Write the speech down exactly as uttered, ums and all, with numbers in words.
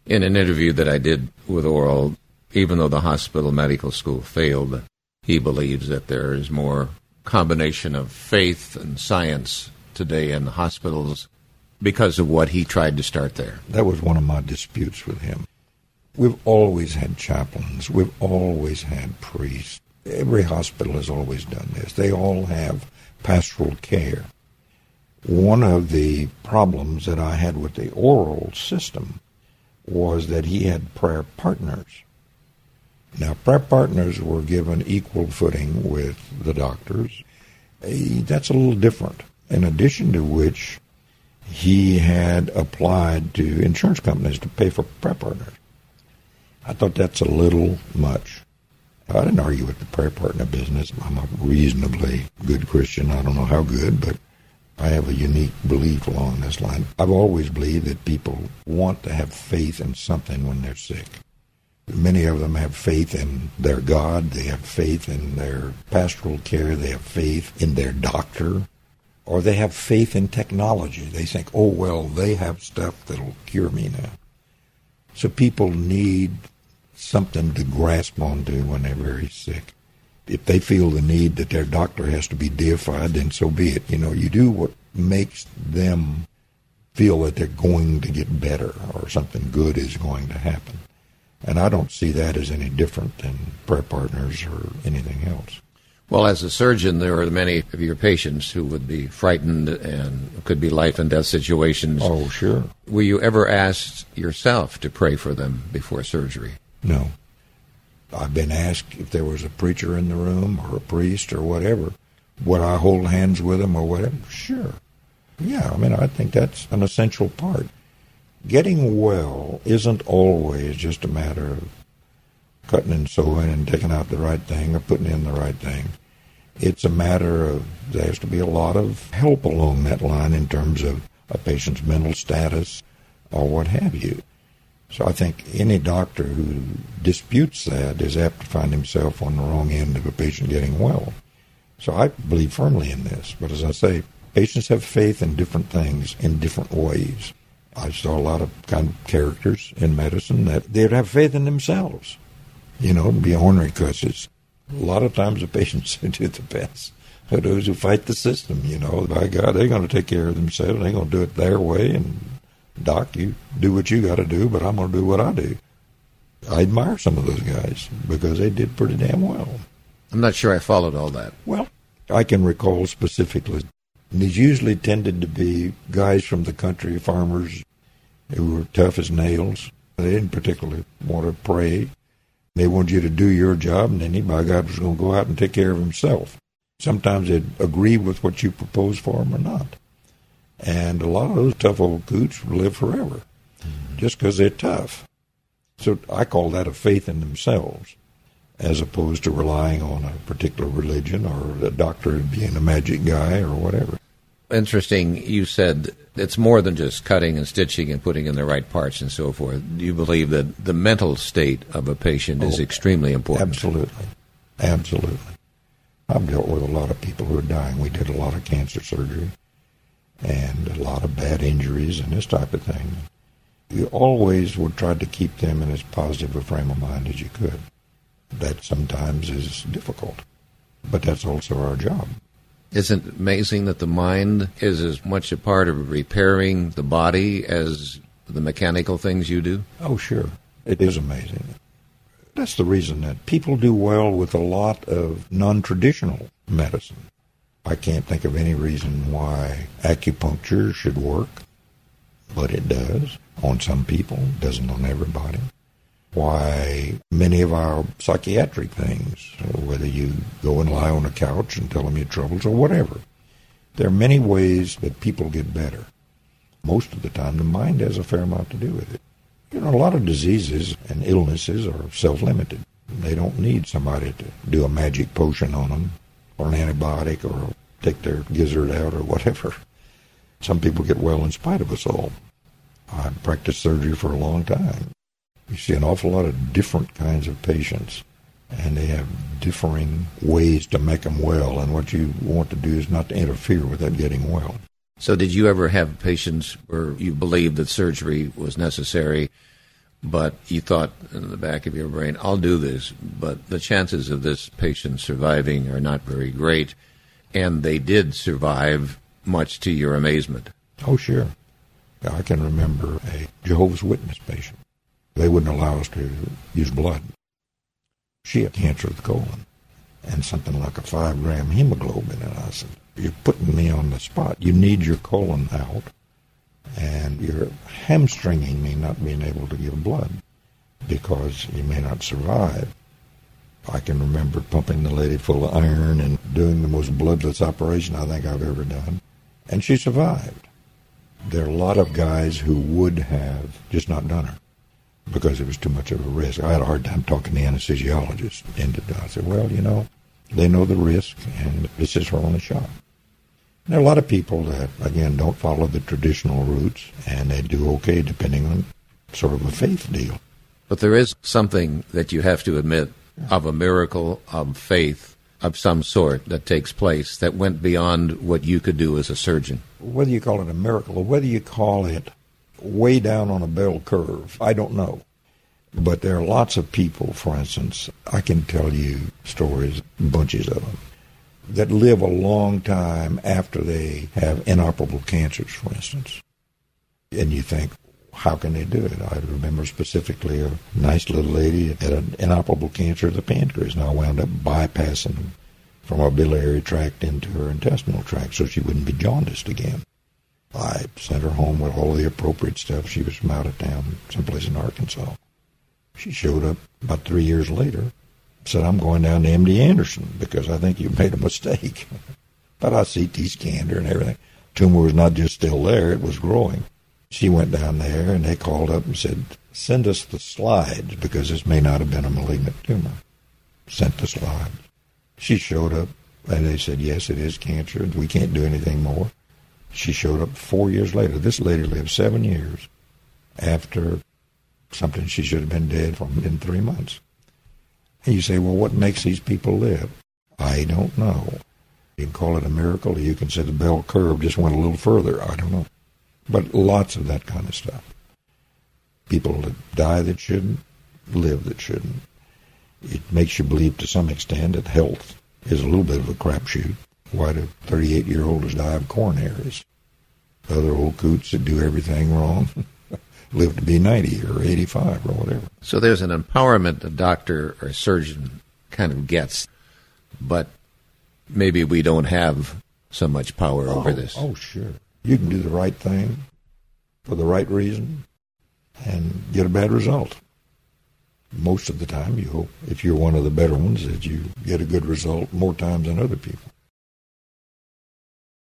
In an interview that I did with Oral, even though the hospital medical school failed, he believes that there is more combination of faith and science today in the hospitals because of what he tried to start there. That was one of my disputes with him. We've always had chaplains. We've always had priests. Every hospital has always done this. They all have pastoral care. One of the problems that I had with the Oral system was that he had prayer partners. Now, prayer partners were given equal footing with the doctors. That's a little different. In addition to which, he had applied to insurance companies to pay for prayer partners. I thought that's a little much. I didn't argue with the prayer partner business. I'm a reasonably good Christian. I don't know how good, but I have a unique belief along this line. I've always believed that people want to have faith in something when they're sick. Many of them have faith in their God. They have faith in their pastoral care. They have faith in their doctor. Or they have faith in technology. They think, oh, well, they have stuff that'll cure me now. So people need something to grasp onto when they're very sick. If they feel the need that their doctor has to be deified, then so be it. You know, you do what makes them feel that they're going to get better or something good is going to happen. And I don't see that as any different than prayer partners or anything else. Well, as a surgeon, there are many of your patients who would be frightened and could be life and death situations. Oh, sure. Were you ever asked yourself to pray for them before surgery? No. I've been asked if there was a preacher in the room or a priest or whatever, would I hold hands with them or whatever? Sure. Yeah, I mean, I think that's an essential part. Getting well isn't always just a matter of cutting and sewing and taking out the right thing or putting in the right thing. It's a matter of there has to be a lot of help along that line in terms of a patient's mental status or what have you. So I think any doctor who disputes that is apt to find himself on the wrong end of a patient getting well. So I believe firmly in this. But as I say, patients have faith in different things in different ways. I saw a lot of kind of characters in medicine that they'd have faith in themselves. You know, be ornery cusses. A lot of times the patients who do the best are those who fight the system, you know. By God, they're going to take care of themselves. They're going to do it their way. And, Doc, you do what you got to do, but I'm going to do what I do. I admire some of those guys because they did pretty damn well. I'm not sure I followed all that. Well, I can recall specifically. And these usually tended to be guys from the country, farmers, who were tough as nails. They didn't particularly want to pray. They wanted you to do your job, and then he, by God, was going to go out and take care of himself. Sometimes they'd agree with what you proposed for them or not. And a lot of those tough old coots live forever mm-hmm. just because they're tough. So I call that a faith in themselves, as opposed to relying on a particular religion or a doctor being a magic guy or whatever. Interesting. You said it's more than just cutting and stitching and putting in the right parts and so forth. Do you believe that the mental state of a patient is oh, extremely important? Absolutely. Absolutely. I've dealt with a lot of people who are dying. We did a lot of cancer surgery and a lot of bad injuries and this type of thing. You always would try to keep them in as positive a frame of mind as you could. That sometimes is difficult, but that's also our job. Isn't it amazing that the mind is as much a part of repairing the body as the mechanical things you do? Oh, sure. It is amazing. That's the reason that people do well with a lot of non-traditional medicine. I can't think of any reason why acupuncture should work, but it does on some people, it doesn't on everybody. Why many of our psychiatric things, whether you go and lie on a couch and tell them your troubles or whatever, there are many ways that people get better. Most of the time, the mind has a fair amount to do with it. You know, a lot of diseases and illnesses are self-limited. They don't need somebody to do a magic potion on them or an antibiotic or take their gizzard out or whatever. Some people get well in spite of us all. I've practiced surgery for a long time. You see an awful lot of different kinds of patients, and they have differing ways to make them well, and what you want to do is not to interfere with that getting well. So did you ever have patients where you believed that surgery was necessary, but you thought in the back of your brain, I'll do this, but the chances of this patient surviving are not very great, and they did survive, much to your amazement. Oh, sure. I can remember a Jehovah's Witness patient. They wouldn't allow us to use blood. She had cancer of the colon and something like a five-gram hemoglobin, and I said, you're putting me on the spot. You need your colon out, and you're hamstringing me not being able to give blood because you may not survive. I can remember pumping the lady full of iron and doing the most bloodless operation I think I've ever done, and she survived. There are a lot of guys who would have just not done her because it was too much of a risk. I had a hard time talking to the anesthesiologist into it. I said, well, you know, they know the risk, and this is her only shot. And there are a lot of people that, again, don't follow the traditional routes, and they do okay depending on sort of a faith deal. But there is something that you have to admit of a miracle of faith of some sort that takes place that went beyond what you could do as a surgeon. Whether you call it a miracle or whether you call it way down on a bell curve, I don't know. But there are lots of people, for instance, I can tell you stories, bunches of them, that live a long time after they have inoperable cancers, for instance. And you think, how can they do it? I remember specifically a nice little lady had an inoperable cancer of the pancreas, and I wound up bypassing from her biliary tract into her intestinal tract so she wouldn't be jaundiced again. I sent her home with all the appropriate stuff. She was from out of town, someplace in Arkansas. She showed up about three years later, said, I'm going down to M D Anderson because I think you made a mistake. But I C T scanned her and everything. Tumor was not just still there, it was growing. She went down there, and they called up and said, send us the slides, because this may not have been a malignant tumor. Sent the slides. She showed up, and they said, yes, it is cancer. We can't do anything more. She showed up four years later. This lady lived seven years after something she should have been dead from in three months. And you say, well, what makes these people live? I don't know. You can call it a miracle, or you can say the bell curve just went a little further. I don't know. But lots of that kind of stuff. People that die that shouldn't, live that shouldn't. It makes you believe to some extent that health is a little bit of a crapshoot. Why do thirty-eight-year-olds die of coronaries? Other old coots that do everything wrong live to be ninety or eighty-five or whatever. So there's an empowerment a doctor or a surgeon kind of gets, but maybe we don't have so much power oh, over this. Oh, sure. You can do the right thing for the right reason and get a bad result. Most of the time, you hope, if you're one of the better ones, that you get a good result more times than other people.